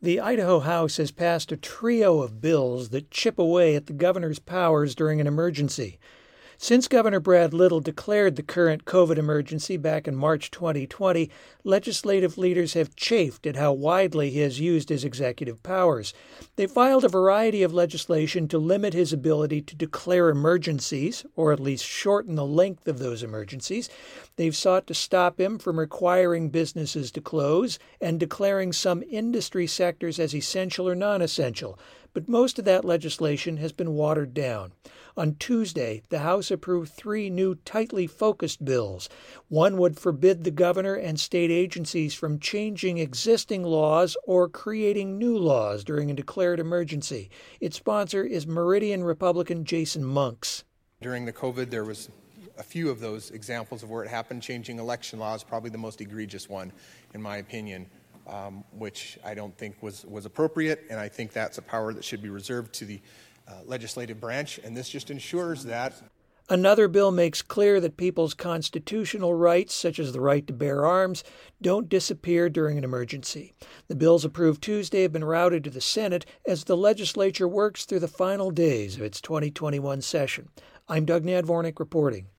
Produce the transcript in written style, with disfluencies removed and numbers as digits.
The Idaho House has passed a trio of bills that chip away at the governor's powers during an emergency. Since Governor Brad Little declared the current COVID emergency back in March 2020, legislative leaders have chafed at how widely he has used his executive powers. They filed a variety of legislation to limit his ability to declare emergencies, or at least shorten the length of those emergencies. They've sought to stop him from requiring businesses to close and declaring some industry sectors as essential or non-essential. But most of that legislation has been watered down. On Tuesday, the House approved 3 new tightly focused bills. One would forbid the governor and state agencies from changing existing laws or creating new laws during a declared emergency. Its sponsor is Meridian Republican Jason Monks. During the COVID, there was a few of those examples of where it happened. Changing election laws, probably the most egregious one, in my opinion. Which I don't think was appropriate, and I think that's a power that should be reserved to the legislative branch, and this just ensures that. Another bill makes clear that people's constitutional rights, such as the right to bear arms, don't disappear during an emergency. The bills approved Tuesday have been routed to the Senate as the legislature works through the final days of its 2021 session. I'm Doug Nadvornik reporting.